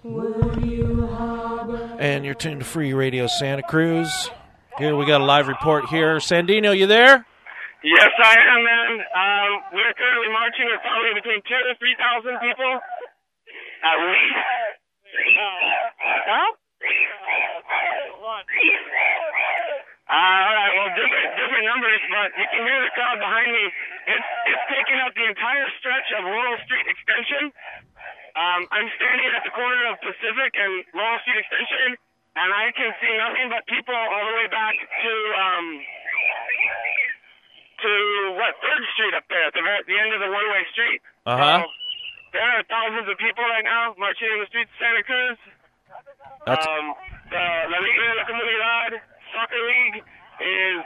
And you're tuned to Free Radio Santa Cruz. Here we got a live report here. Sandino, you there? Yes, I am, man. We're currently marching with probably between 2,000 to 3,000 people. At least. All right, well, different numbers, but you can hear the crowd behind me. It's taking up the entire stretch of Laurel Street Extension. I'm standing at the corner of Pacific and Laurel Street Extension, and I can see nothing but people all the way back to 3rd Street up there at the end of the one-way street. Uh-huh. So there are thousands of people right now marching in the streets of Santa Cruz. The La Liga de la Comunidad Soccer League is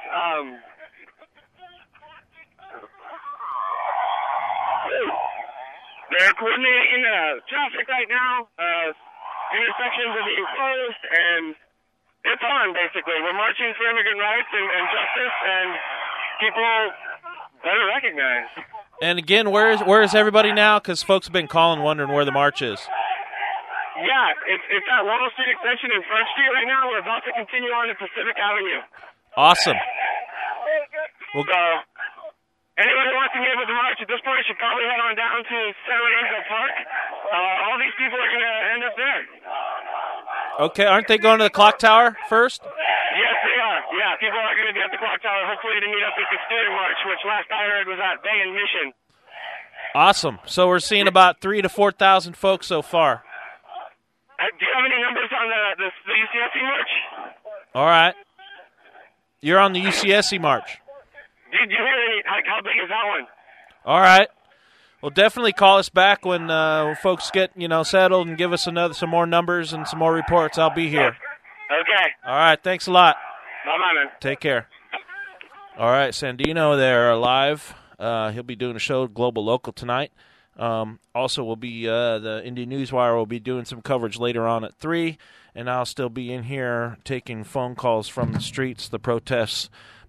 they're coordinating traffic right now. Intersections are being closed, and it's on, basically. We're marching for immigrant rights and justice, and people better recognize. And again, where is everybody now? Because folks have been calling, wondering where the march is. Yeah, it's at Laurel Street Extension in 1st Street right now. We're about to continue on to Pacific Avenue. Awesome. Well, so, anyone who wants to get with the march at this point should probably head on down to San Lorenzo Park. All these people are going to end up there. Okay, aren't they going to the clock tower first? Yes, they are. Yeah, people are going to be at the clock tower, hopefully to meet up with the student march, which last I heard was at Bay and Mission. Awesome. So we're seeing about 3,000 to 4,000 folks so far. Do you have any numbers on the UCSC march? All right. You're on the UCSC march. Did you hear any? How big is that one? All right. Well, definitely call us back when folks get settled and give us some more numbers and some more reports. I'll be here. Okay. All right. Thanks a lot. Bye-bye, man. Take care. All right, Sandino there live. He'll be doing a show, Global Local, tonight. Also, will be the Indy Newswire will be doing some coverage later on at 3, and I'll still be in here taking phone calls from the streets, the protests